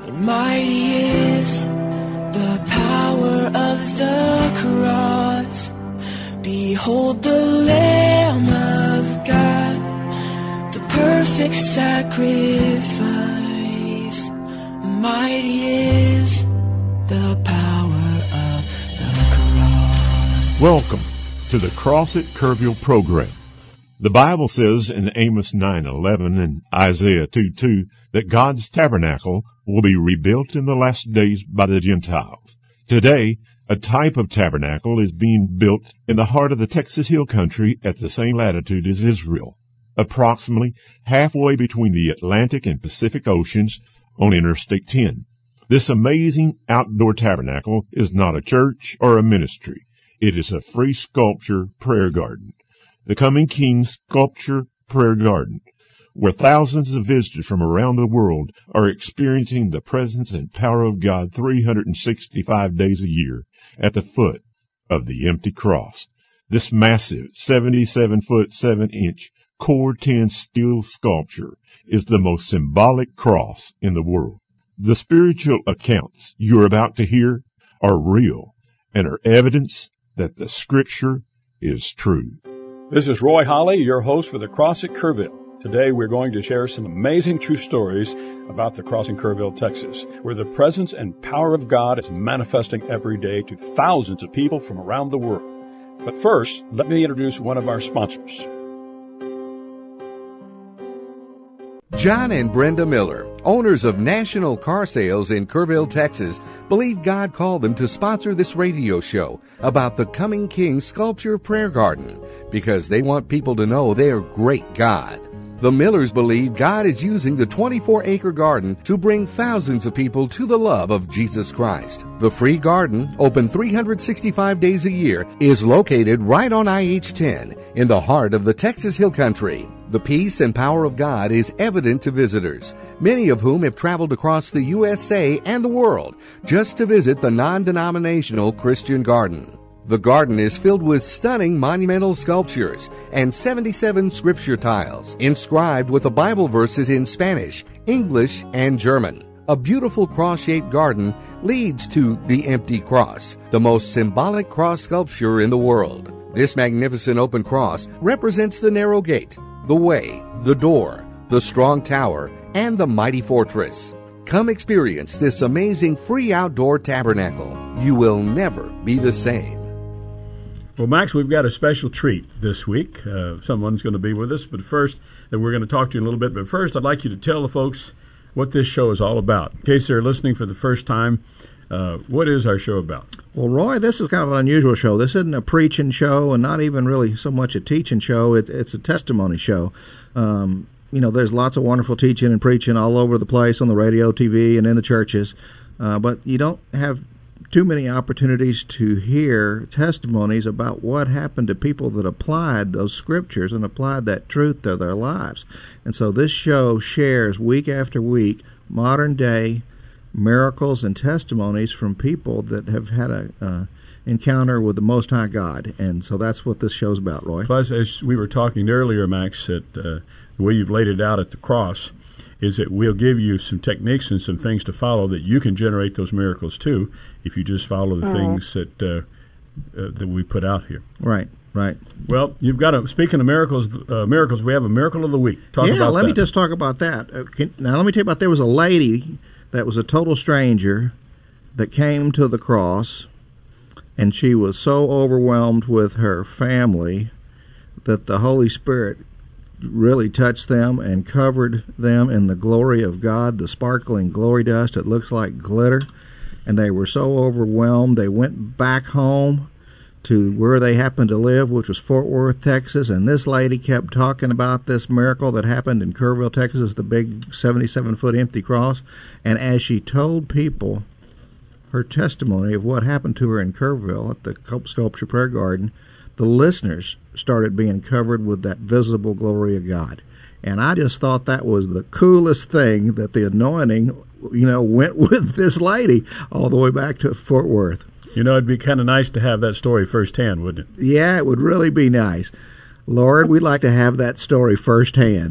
and mighty is the power of the cross. Behold the Lamb of God, the perfect sacrifice. Mighty is the power of the cross. Welcome to the Cross at Kerrville program. The Bible says in Amos 9:11 and Isaiah 2:2 that God's tabernacle will be rebuilt in the last days by the Gentiles. Today, a type of tabernacle is being built in the heart of the Texas Hill Country at the same latitude as Israel, approximately halfway between the Atlantic and Pacific Oceans on Interstate 10. This amazing outdoor tabernacle is not a church or a ministry. It is a free sculpture prayer garden. The Coming King Sculpture Prayer Garden, where thousands of visitors from around the world are experiencing the presence and power of God 365 days a year at the foot of the empty cross. This massive 77-foot 7-inch Core 10 steel sculpture is the most symbolic cross in the world. The spiritual accounts you're about to hear are real and are evidence that the Scripture is true. This is Roy Holly, your host for the Cross at Kerrville. Today we're going to share some amazing true stories about the Cross in Kerrville, Texas, where the presence and power of God is manifesting every day to thousands of people from around the world. But first, let me introduce one of our sponsors. John and Brenda Miller, owners of National Car Sales in Kerrville, Texas, believe God called them to sponsor this radio show about the Coming King Sculpture Prayer Garden because they want people to know their great God. The Millers believe God is using the 24-acre garden to bring thousands of people to the love of Jesus Christ. The free garden, open 365 days a year, is located right on IH-10 in the heart of the Texas Hill Country. The peace and power of God is evident to visitors, many of whom have traveled across the USA and the world just to visit the non-denominational Christian garden. The garden is filled with stunning monumental sculptures and 77 scripture tiles inscribed with the Bible verses in Spanish, English, and German. A beautiful cross-shaped garden leads to the empty cross, the most symbolic cross sculpture in the world. This magnificent open cross represents the narrow gate, the way, the door, the strong tower, and the mighty fortress. Come experience this amazing free outdoor tabernacle. You will never be the same. Well, Max, we've got a special treat this week. Someone's going to be with us, but first, that we're going to talk to you in a little bit. But first, I'd like you to tell the folks what this show is all about. In case they're listening for the first time, what is our show about? Well, Roy, this is kind of an unusual show. This isn't a preaching show and not even really so much a teaching show. It's a testimony show. There's lots of wonderful teaching and preaching all over the place on the radio, TV, and in the churches. But you don't have too many opportunities to hear testimonies about what happened to people that applied those scriptures and applied that truth to their lives. And so this show shares week after week modern day miracles and testimonies from people that have had a encounter with the Most High God. And so that's what this show's about, Roy. Plus, as we were talking earlier, Max, that the way you've laid it out at the cross is that we'll give you some techniques and some things to follow that you can generate those miracles too if you just follow the things that we put out here. Right. Well, you've got speaking of miracles, we have a miracle of the week. Talk about that. Let me just talk about that. Now, let me tell you about, there was a lady that was a total stranger that came to the cross, and she was so overwhelmed with her family that the Holy Spirit really touched them and covered them in the glory of God, the sparkling glory dust. It looks like glitter. And they were so overwhelmed, they went back home to where they happened to live, which was Fort Worth, Texas. And this lady kept talking about this miracle that happened in Kerrville, Texas, the big 77-foot empty cross. And as she told people her testimony of what happened to her in Kerrville at the Sculpture Prayer Garden, the listeners started being covered with that visible glory of God. And I just thought that was the coolest thing, that the anointing, went with this lady all the way back to Fort Worth. It'd be kind of nice to have that story firsthand, wouldn't it? Yeah, it would really be nice. Lord, we'd like to have that story firsthand.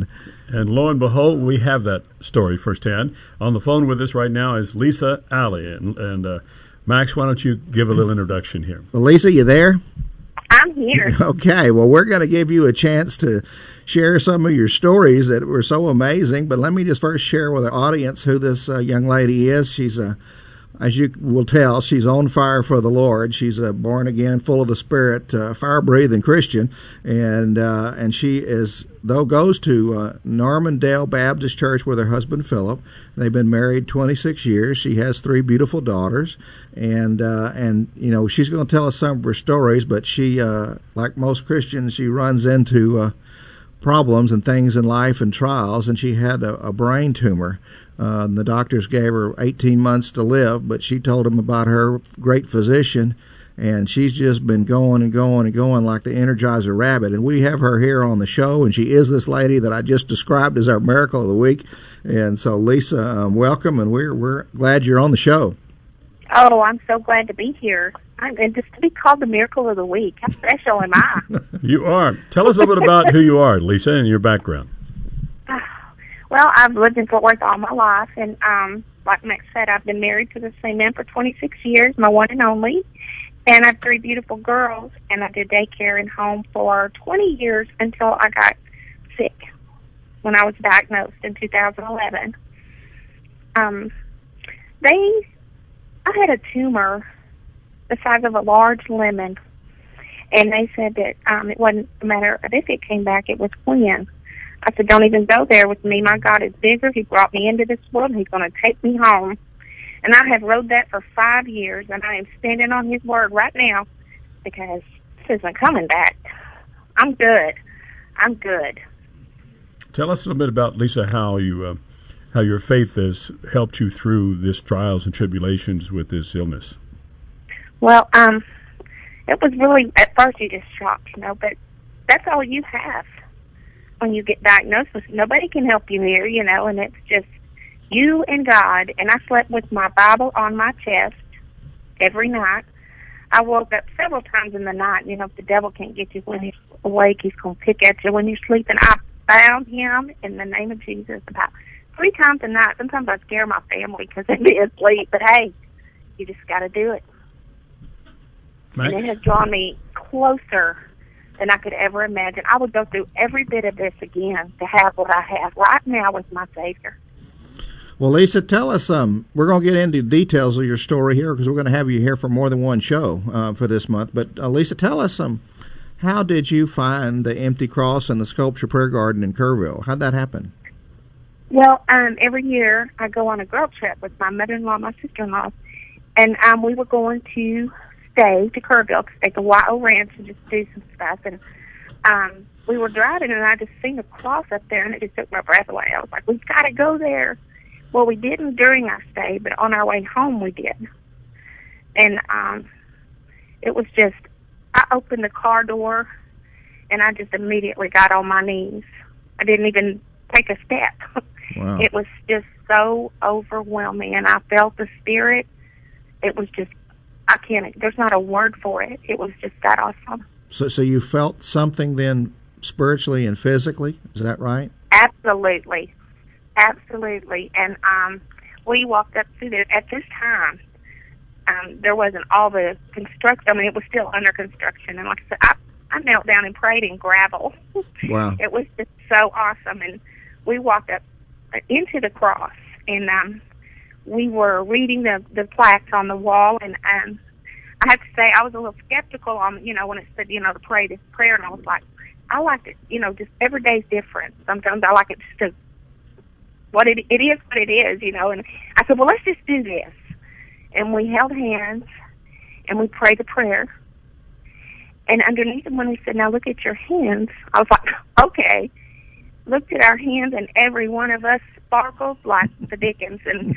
And lo and behold, we have that story firsthand. On the phone with us right now is Lisa Alley. And Max, why don't you give a little introduction here? Well, Lisa, you there? I'm here. Okay, well, we're going to give you a chance to share some of your stories that were so amazing, but let me just first share with the audience who this young lady is. She's as you will tell, she's on fire for the Lord. She's a born-again, full of the Spirit, fire-breathing Christian, and she is, goes to Normandale Baptist Church with her husband, Philip. They've been married 26 years. She has 3 beautiful daughters, and you know, she's going to tell us some of her stories, but she, like most Christians, she runs into problems and things in life and trials, and she had a brain tumor. The doctors gave her 18 months to live, but she told them about her great physician, and she's just been going and going and going like the Energizer Rabbit. And we have her here on the show, and she is this lady that I just described as our Miracle of the Week. And so, Lisa, welcome, and we're glad you're on the show. Oh, I'm so glad to be here. And just to be called the Miracle of the Week, how special am I? You are. Tell us a little bit about who you are, Lisa, and your background. Well, I've lived in Fort Worth all my life, and like Max said, I've been married to the same man for 26 years, my one and only, and I have 3 beautiful girls, and I did daycare and home for 20 years until I got sick when I was diagnosed in 2011. I had a tumor the size of a large lemon, and they said that it wasn't a matter of if it came back, it was when. I said, don't even go there with me. My God is bigger. He brought me into this world, and He's going to take me home. And I have rode that for 5 years, and I am standing on His word right now because this isn't coming back. I'm good. I'm good. Tell us a little bit about, Lisa, how your faith has helped you through this trials and tribulations with this illness. Well, it was really, at first you just shocked, you know, but that's all you have. When you get diagnosed with, nobody can help you here, you know, and it's just you and God. And I slept with my Bible on my chest every night. I woke up several times in the night. You know, if the devil can't get you when he's awake, he's going to pick at you when you're sleeping. I found him in the name of Jesus about 3 times a night. Sometimes I scare my family because they'd be asleep. But, hey, you just got to do it. Max? And it has drawn me closer than I could ever imagine. I would go through every bit of this again to have what I have right now with my Savior. Well, Lisa, tell us, we're going to get into details of your story here because we're going to have you here for more than one show for this month. But, Lisa, tell us, how did you find the empty cross and the sculpture prayer garden in Kerrville? How'd that happen? Well, every year I go on a girl trip with my mother-in-law and my sister-in-law, and we were going to stay to Kerrville to stay at the Y.O. Ranch and just do some stuff. And we were driving, and I just seen a cross up there, and it just took my breath away. I was like, we've got to go there. Well, we didn't during our stay, but on our way home we did. And it was just, I opened the car door, and I just immediately got on my knees. I didn't even take a step. Wow. It was just so overwhelming, and I felt the Spirit. It was just, there's not a word for it. It was just that awesome. So you felt something then spiritually and physically? Is that right? Absolutely. Absolutely. And we walked up through there. At this time, there wasn't all the construction. I mean, it was still under construction. And like I said, I knelt down and prayed in gravel. Wow. It was just so awesome. And we walked up into the cross, and we were reading the plaques on the wall, and I have to say I was a little skeptical on, you know, when it said, you know, to pray this prayer, and I was like, I like it, you know, just every day's different. Sometimes I like it just to, it is what it is, you know, and I said, well, let's just do this. And we held hands, and we prayed the prayer, and underneath them, when we said, now look at your hands, I was like, okay. Looked at our hands, and every one of us sparkled like the Dickens, and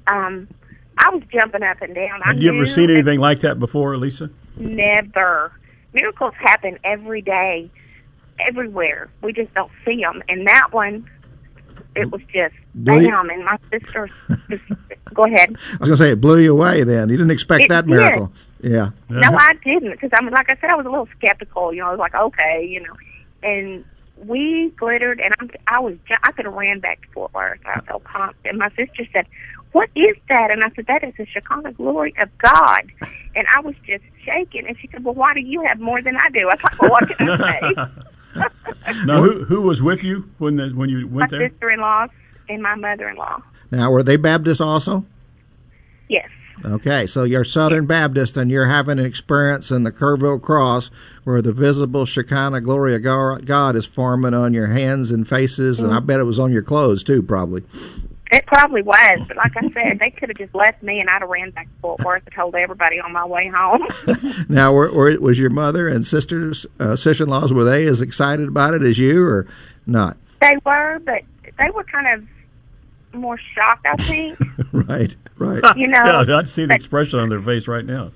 I was jumping up and down. Had you ever seen anything like that before, Lisa? Never. Miracles happen every day, everywhere. We just don't see them. And that one, it was just bam. And my sister just, go ahead. I was going to say, it blew you away then. You didn't expect that miracle. Yeah. No, I didn't, because I mean, like I said, I was a little skeptical. You know, I was like, okay, you know. And we glittered, and I could have ran back to Fort Worth. I was so pumped. And my sister said, "What is that?" And I said, "That is the Shekinah glory of God." And I was just shaking. And she said, "Well, why do you have more than I do?" I was like, "Well, what can I say?" Now, who was with you when you went there? My sister-in-law and my mother-in-law. Now, were they Baptists also? Yes. Okay, so you're Southern Baptist, and you're having an experience in the Kerrville Cross where the visible Shekinah glory of God is forming on your hands and faces, and I bet it was on your clothes too, probably. It probably was, but like I said, they could have just left me, and I'd have ran back to Fort Worth and told everybody on my way home. Now, was your mother and sister-in-laws, were they as excited about it as you, or not? They were, but they were kind of more shocked, I think. Right. You know, yeah, I see the expression on their face right now.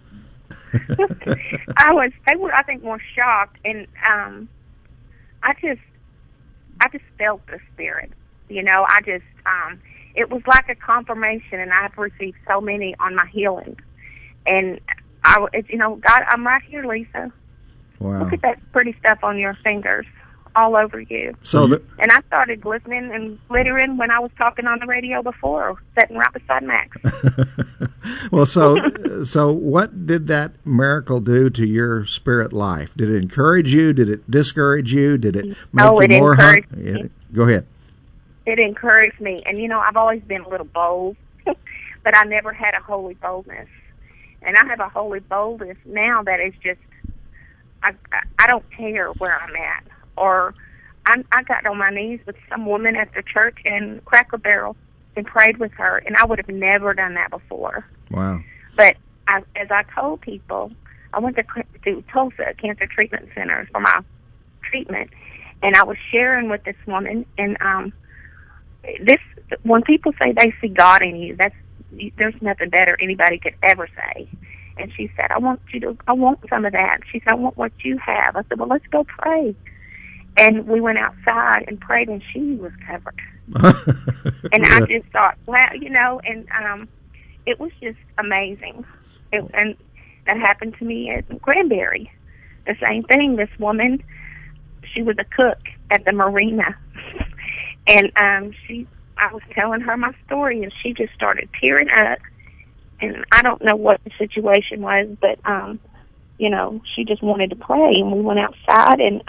They were, I think, more shocked, and I just felt the Spirit. You know, it was like a confirmation, and I've received so many on my healing. And God, I'm right here, Lisa. Wow. Look at that pretty stuff on your fingers, all over you. And I started listening and glittering when I was talking on the radio before, sitting right beside Max. Well, so what did that miracle do to your spirit life? Did it encourage you? Did it discourage you? Did it make you more encouraged me. Go ahead. It encouraged me. And, I've always been a little bold, but I never had a holy boldness. And I have a holy boldness now that is just, I don't care where I'm at. Or I got on my knees with some woman at the church in Cracker Barrel and prayed with her, and I would have never done that before. Wow. But as I told people, I went to Tulsa Cancer Treatment Center for my treatment, and I was sharing with this woman, and when people say they see God in you, there's nothing better anybody could ever say. And she said, I want some of that. She said, I want what you have. I said, well, let's go pray. And we went outside and prayed, and she was covered. And I just thought, wow, and it was just amazing. And that happened to me at Granbury. The same thing. This woman, she was a cook at the marina. And I was telling her my story, and she just started tearing up. And I don't know what the situation was, but, she just wanted to pray. And we went outside, and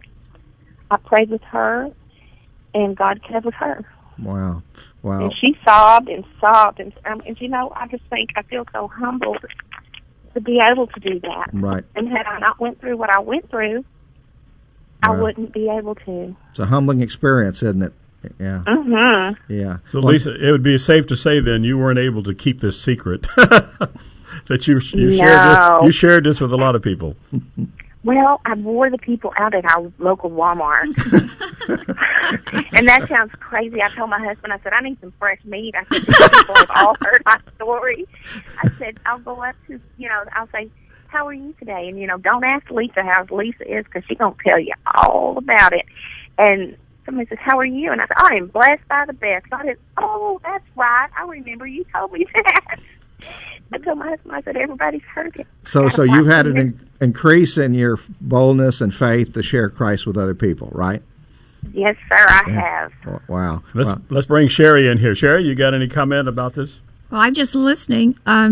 I prayed with her, and God covered her. Wow. And she sobbed and sobbed. And I just think I feel so humbled to be able to do that. Right. And had I not went through what I went through, I wouldn't be able to. It's a humbling experience, isn't it? Yeah. Mm-hmm. Yeah. So, Lisa, it would be safe to say then you weren't able to keep this secret. That you shared this with a lot of people. Well, I wore the people out at our local Walmart. And that sounds crazy. I told my husband, I said, I need some fresh meat. I said, these people have all heard my story. I said, I'll go up to, I'll say, how are you today? And, don't ask Lisa how Lisa is, because she's going to tell you all about it. And somebody says, how are you? And I said, I am blessed by the best. I said, oh, that's right. I remember you told me that. I told my husband, I said, everybody's heard it. So you've had an increase in your boldness and faith to share Christ with other people, right? Yes, sir, I have. Wow. Let's bring Sherry in here. Sherry, you got any comment about this? Well, I'm just listening.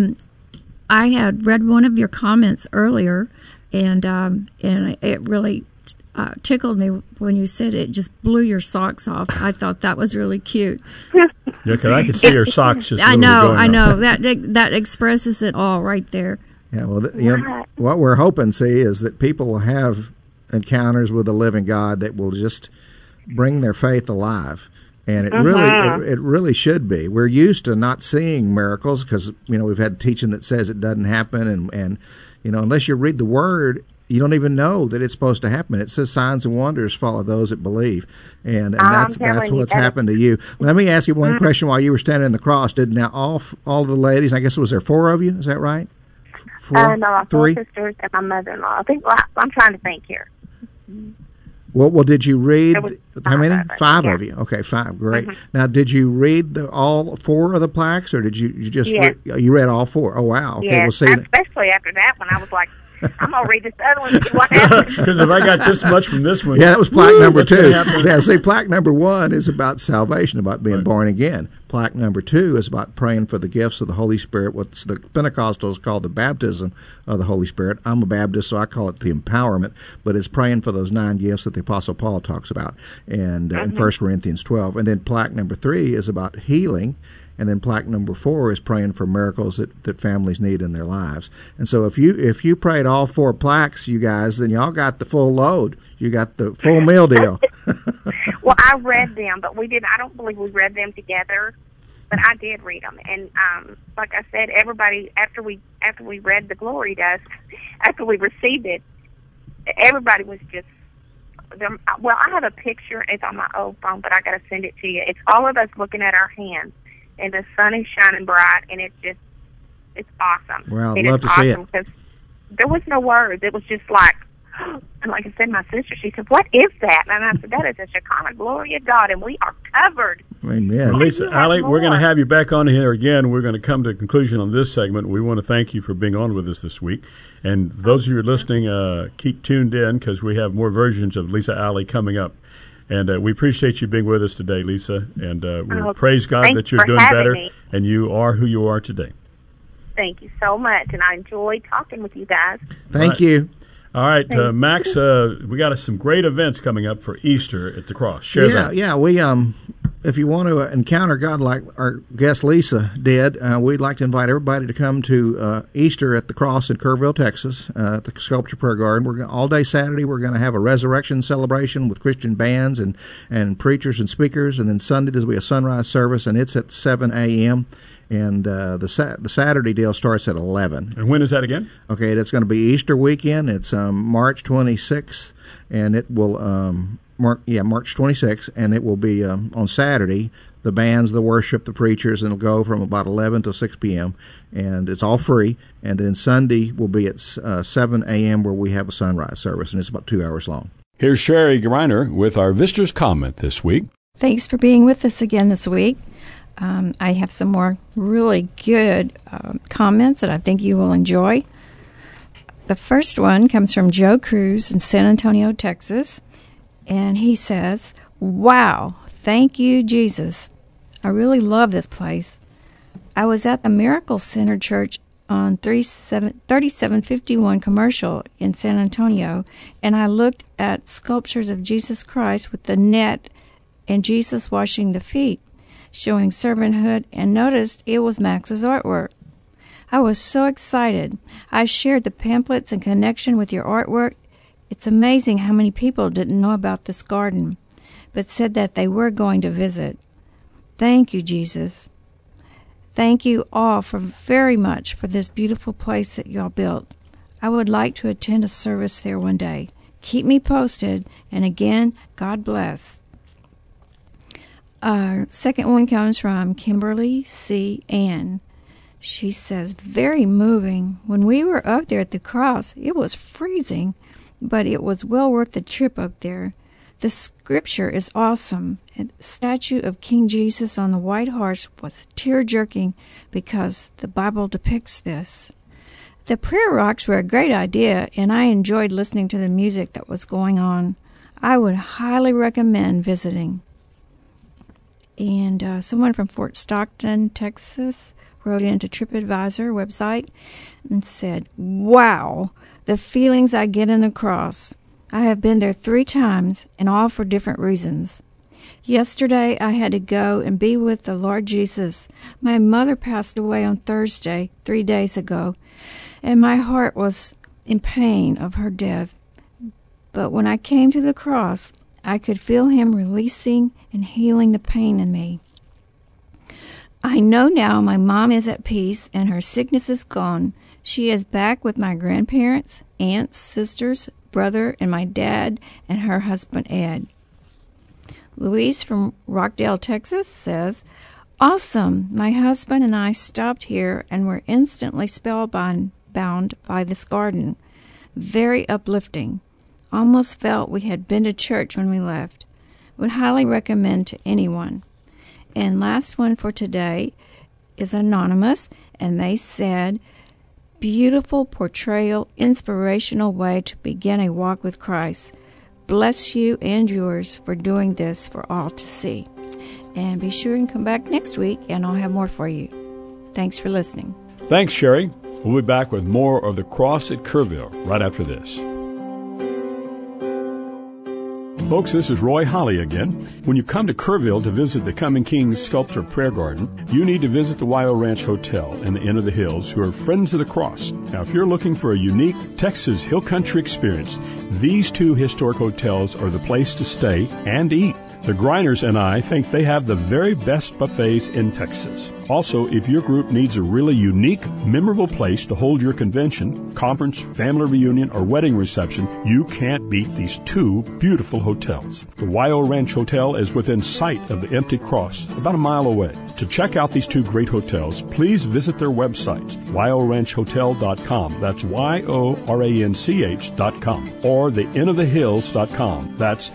I had read one of your comments earlier, and it really tickled me when you said it just blew your socks off. I thought that was really cute. Yeah, because I could see your socks just I know. That expresses it all right there. Yeah, well, what we're hoping, is that people will have encounters with the living God that will just bring their faith alive. And it really should be. We're used to not seeing miracles because, we've had teaching that says it doesn't happen. And unless you read the Word, you don't even know that it's supposed to happen. It says signs and wonders follow those that believe. And that's what's happened to you. Let me ask you one question while you were standing in the cross. Did now all the ladies, I guess, was there 4 of you? Is that right? 4? No, 3? 4 sisters and my mother-in-law. I think, I'm trying to think here. Well, did you read, how many? 5 yeah. of you. Okay, 5. Great. Mm-hmm. Now, did you read all 4 of the plaques, or did you just you read all 4? Oh, wow. Okay, yes, we'll see. Especially after that one, I was like I'm going to read this other one and see what happens. Because if I got this much from this one. Yeah, that was plaque number what's gonna 2. happen? Yeah, see, plaque number 1 is about salvation, about being born again. Plaque number 2 is about praying for the gifts of the Holy Spirit, what the Pentecostals call the baptism of the Holy Spirit. I'm a Baptist, so I call it the empowerment, but it's praying for those 9 gifts that the Apostle Paul talks about in 1 Corinthians 12. And then plaque number 3 is about healing. And then plaque number 4 is praying for miracles that families need in their lives. And so if you prayed all 4 plaques, you guys, then y'all got the full load. You got the full meal deal. Well, I read them, but we didn't. I don't believe we read them together, but I did read them. And like I said, everybody after we read the glory dust, after we received it, everybody was just. Well, I have a picture. It's on my old phone, but I got to send it to you. It's all of us looking at our hands. And the sun is shining bright, and it's awesome. Well, I'd love to see it. Because there was no words. It was just like, and like I said, my sister, she said, "What is that?" And I said, "That is a Shekinah glory of God, and we are covered." Amen. Lisa, Allie, we're going to have you back on here again. We're going to come to a conclusion on this segment. We want to thank you for being on with us this week. And those of you who are listening, keep tuned in because we have more versions of Lisa Allie coming up. And we appreciate you being with us today, Lisa. And we praise God that you're doing better, and you are who you are today. Thank you so much, and I enjoyed talking with you guys. Thank you. All right, Max, we got some great events coming up for Easter at the Cross. Share that. Yeah, we if you want to encounter God like our guest Lisa did, we'd like to invite everybody to come to Easter at the Cross in Kerrville, Texas, at the Sculpture Prayer Garden. All day Saturday, we're going to have a resurrection celebration with Christian bands and preachers and speakers, and then Sunday there'll be a sunrise service, and it's at 7 a.m., and the Saturday deal starts at 11. And when is that again? Okay, that's going to be Easter weekend. It's March 26th, and it will March 26th, and it will be on Saturday. The bands, the worship, the preachers, and it'll go from about 11 till 6 p.m., and it's all free. And then Sunday will be at 7 a.m. where we have a sunrise service, and it's about 2 hours long. Here's Sherry Greiner with our visitor's comment this week. Thanks for being with us again this week. I have some more really good comments that I think you will enjoy. The first one comes from Joe Cruz in San Antonio, Texas, and he says, "Wow, thank you, Jesus. I really love this place. I was at the Miracle Center Church on 3751 Commercial in San Antonio, and I looked at sculptures of Jesus Christ with the net and Jesus washing the feet, showing servanthood, and noticed it was Max's artwork. I was so excited. I shared the pamphlets in connection with your artwork. It's amazing how many people didn't know about this garden, but said that they were going to visit. Thank you, Jesus. Thank you all very much for this beautiful place that y'all built. I would like to attend a service there one day. Keep me posted, and again, God bless." Our second one comes from Kimberly C. Ann. She says, "Very moving. When we were up there at the cross, it was freezing, but it was well worth the trip up there. The scripture is awesome. And the statue of King Jesus on the white horse was tear-jerking because the Bible depicts this. The prayer rocks were a great idea, and I enjoyed listening to the music that was going on. I would highly recommend visiting." And someone from Fort Stockton, Texas, wrote into TripAdvisor website and said, "Wow, the feelings I get in the cross. I have been there 3 times, and all for different reasons. Yesterday, I had to go and be with the Lord Jesus. My mother passed away on Thursday, 3 days ago, and my heart was in pain of her death. But when I came to the cross, I could feel him releasing and healing the pain in me. I know now my mom is at peace and her sickness is gone. She is back with my grandparents, aunts, sisters, brother, and my dad and her husband, Ed." Louise from Rockdale, Texas says, "Awesome. My husband and I stopped here and were instantly spellbound by this garden. Very uplifting. Almost felt we had been to church when we left. Would highly recommend to anyone." And last one for today is anonymous, and they said, beautiful portrayal, inspirational way to begin a walk with Christ. Bless you and yours for doing this for all to see. And be sure and come back next week, and I'll have more for you. Thanks for listening. Thanks, Sherry. We'll be back with more of The Cross at Kerrville right after this. Folks, this is Roy Holly again. When you come to Kerrville to visit the Coming King Sculpture Prayer Garden, you need to visit the Wyo Ranch Hotel in the Inn of the Hills, who are Friends of the Cross. Now, if you're looking for a unique Texas Hill Country experience, these two historic hotels are the place to stay and eat. The Greiners and I think they have the very best buffets in Texas. Also, if your group needs a really unique, memorable place to hold your convention, conference, family reunion, or wedding reception, you can't beat these two beautiful hotels. The Wyo Ranch Hotel is within sight of the Empty Cross, about a mile away. To check out these two great hotels, please visit their websites, wyoranchhotel.com, that's YORANCH.com, or theinnofthehills.com, that's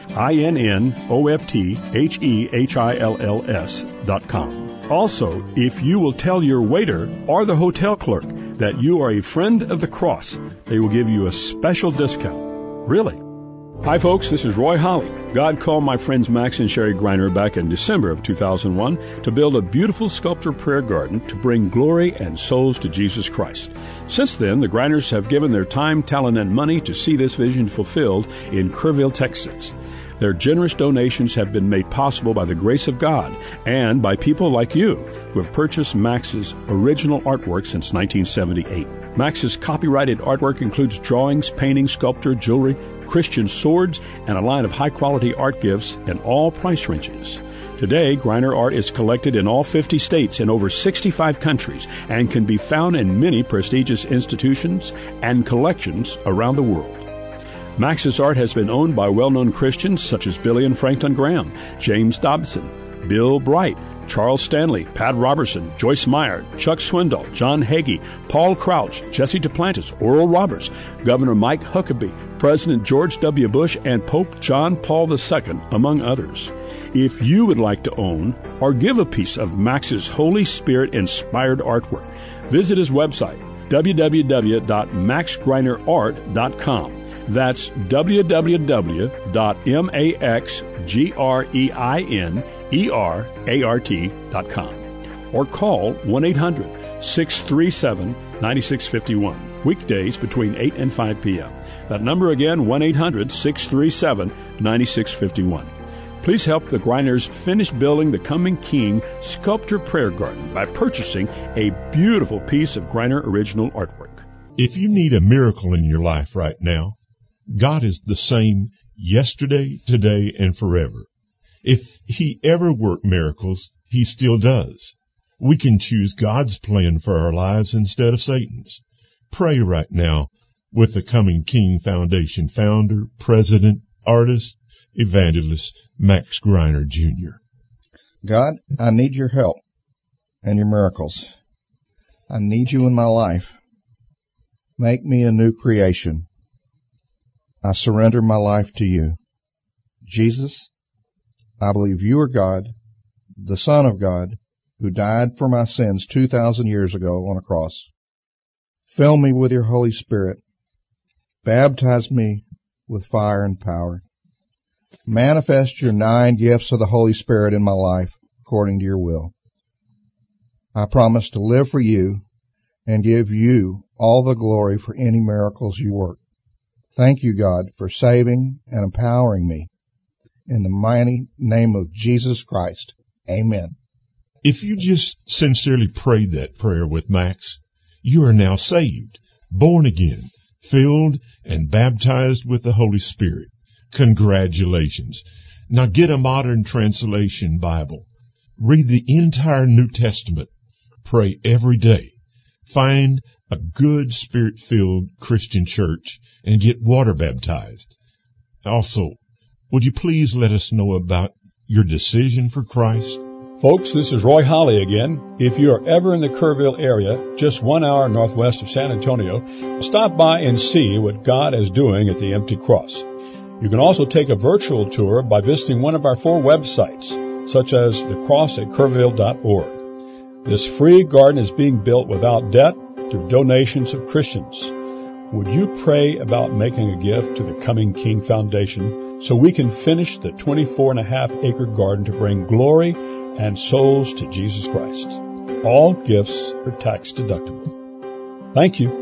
INNOFTHEHILLS.com. Also, if you will tell your waiter or the hotel clerk that you are a friend of the Cross, they will give you a special discount. Really. Hi, folks. This is Roy Holly. God called my friends Max and Sherry Greiner back in December of 2001 to build a beautiful sculpture prayer garden to bring glory and souls to Jesus Christ. Since then, the Greiners have given their time, talent, and money to see this vision fulfilled in Kerrville, Texas. Their generous donations have been made possible by the grace of God and by people like you who have purchased Max's original artwork since 1978. Max's copyrighted artwork includes drawings, paintings, sculpture, jewelry, Christian swords, and a line of high-quality art gifts in all price ranges. Today, Greiner art is collected in all 50 states and over 65 countries and can be found in many prestigious institutions and collections around the world. Max's art has been owned by well-known Christians such as Billy and Franklin Graham, James Dobson, Bill Bright, Charles Stanley, Pat Robertson, Joyce Meyer, Chuck Swindoll, John Hagee, Paul Crouch, Jesse Duplantis, Oral Roberts, Governor Mike Huckabee, President George W. Bush, and Pope John Paul II, among others. If you would like to own or give a piece of Max's Holy Spirit-inspired artwork, visit his website, www.maxgreinerart.com. That's www.maxgreinerart.com. Or call 1-800-637-9651. Weekdays between 8 and 5 p.m. That number again, 1-800-637-9651. Please help the Greiners finish building the Coming King Sculpture Prayer Garden by purchasing a beautiful piece of Greiner original artwork. If you need a miracle in your life right now, God is the same yesterday, today, and forever. If He ever worked miracles, He still does. We can choose God's plan for our lives instead of Satan's. Pray right now with the Coming King Foundation founder, president, artist, evangelist, Max Greiner, Jr. God, I need your help and your miracles. I need you in my life. Make me a new creation. I surrender my life to you. Jesus, I believe you are God, the Son of God, who died for my sins 2,000 years ago on a cross. Fill me with your Holy Spirit. Baptize me with fire and power. Manifest your 9 gifts of the Holy Spirit in my life according to your will. I promise to live for you and give you all the glory for any miracles you work. Thank you, God, for saving and empowering me. In the mighty name of Jesus Christ, amen. If you just sincerely prayed that prayer with Max, you are now saved, born again, filled and baptized with the Holy Spirit. Congratulations. Now get a modern translation Bible. Read the entire New Testament. Pray every day. Find a good Spirit-filled Christian church and get water baptized. Also, would you please let us know about your decision for Christ? Folks, this is Roy Holly again. If you are ever in the Kerrville area, just 1 hour northwest of San Antonio, stop by and see what God is doing at the Empty Cross. You can also take a virtual tour by visiting one of our 4 websites, such as thecrossatkerrville.org. This free garden is being built without debt through donations of Christians. Would you pray about making a gift to the Coming King Foundation so we can finish the 24.5-acre garden to bring glory and souls to Jesus Christ? All gifts are tax deductible. Thank you.